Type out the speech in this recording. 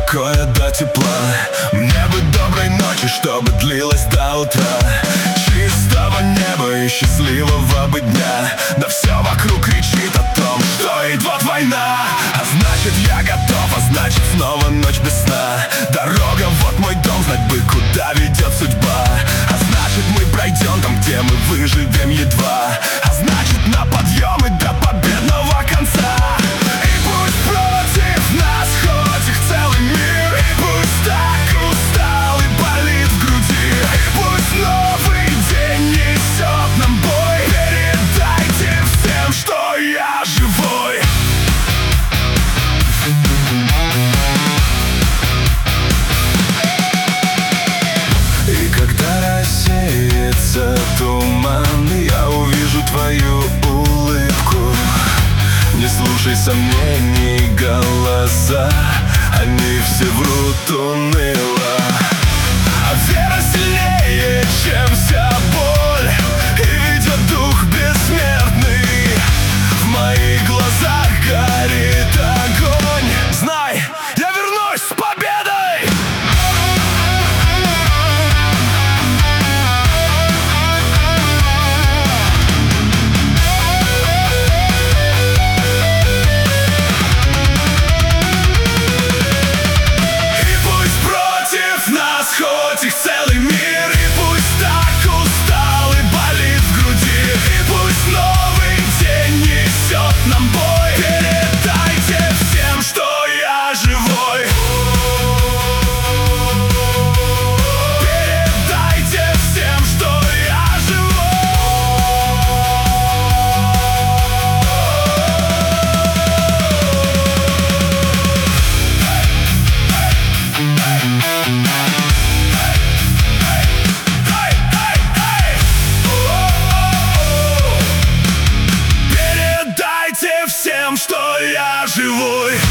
покоя до тепла. Мне бы доброй ночи, чтобы длилась до утра, чистого неба и счастливого бы дня. Да все вокруг кричит о том, что идет война. А значит я готов, а значит снова ночь без сна. Дорога, вот мой дом, знать бы, куда ведет судьба. А значит мы пройдем там, где мы выживем едва. А значит на подъем и до победного конца. И пусть против нас хоть их целый мир, и пусть так устал и болит в груди, и пусть новый день несет нам бой. Передайте всем, что я живой. И когда рассеется туман, я увижу твою улыбку. Не слушай сомнений голоса, они все врут уныло. А вера сильнее, чем вся боль, и ведет дух бессмертный. В моих глазах горит огонь. Знай, я вернусь с победой! Хоть их целый мир, и пусть так устал и болит в груди, и пусть новый день несет нам бой. Передайте всем, что я живой. Передайте всем, что я живой. Всем, что я живой.